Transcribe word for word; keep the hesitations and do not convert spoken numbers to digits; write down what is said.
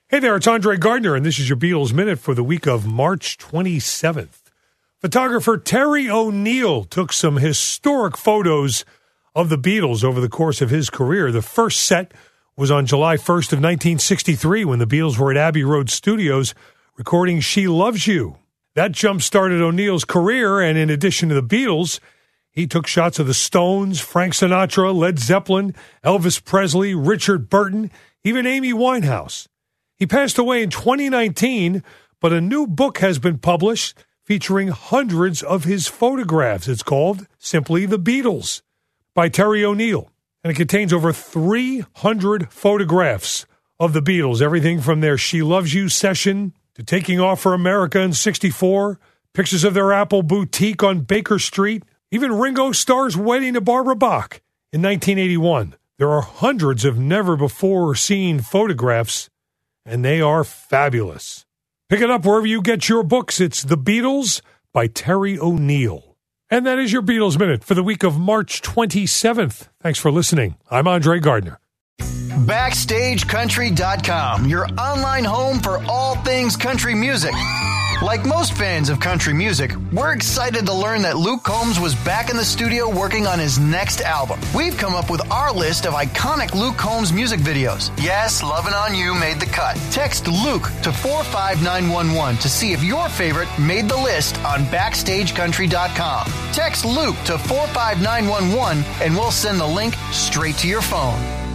Hey there, it's Andre Gardner, and this is your Beatles Minute for the week of March twenty-seventh. Photographer Terry O'Neill took some historic photos of the Beatles over the course of his career. The first set was on July first of nineteen sixty-three when the Beatles were at Abbey Road Studios recording She Loves You. That jump-started O'Neill's career, and in addition to the Beatles, he took shots of the Stones, Frank Sinatra, Led Zeppelin, Elvis Presley, Richard Burton, even Amy Winehouse. He passed away in twenty nineteen, but a new book has been published featuring hundreds of his photographs. It's called simply The Beatles by Terry O'Neill, and it contains over three hundred photographs of the Beatles, everything from their She Loves You session to taking off for America in sixty-four, pictures of their Apple boutique on Baker Street, even Ringo Starr's wedding to Barbara Bach in nineteen eighty-one. There are hundreds of never-before-seen photographs, and they are fabulous. Pick it up wherever you get your books. It's The Beatles by Terry O'Neill. And that is your Beatles Minute for the week of March twenty-seventh. Thanks for listening. I'm Andre Gardner. Backstage Country dot com, your online home for all things country music. Like most fans of country music, we're excited to learn that Luke Combs was back in the studio working on his next album. We've come up with our list of iconic Luke Combs music videos. Yes, Lovin' On You made the cut. Text Luke to four five nine one one to see if your favorite made the list on Backstage Country dot com. Text Luke to four five nine one one and we'll send the link straight to your phone.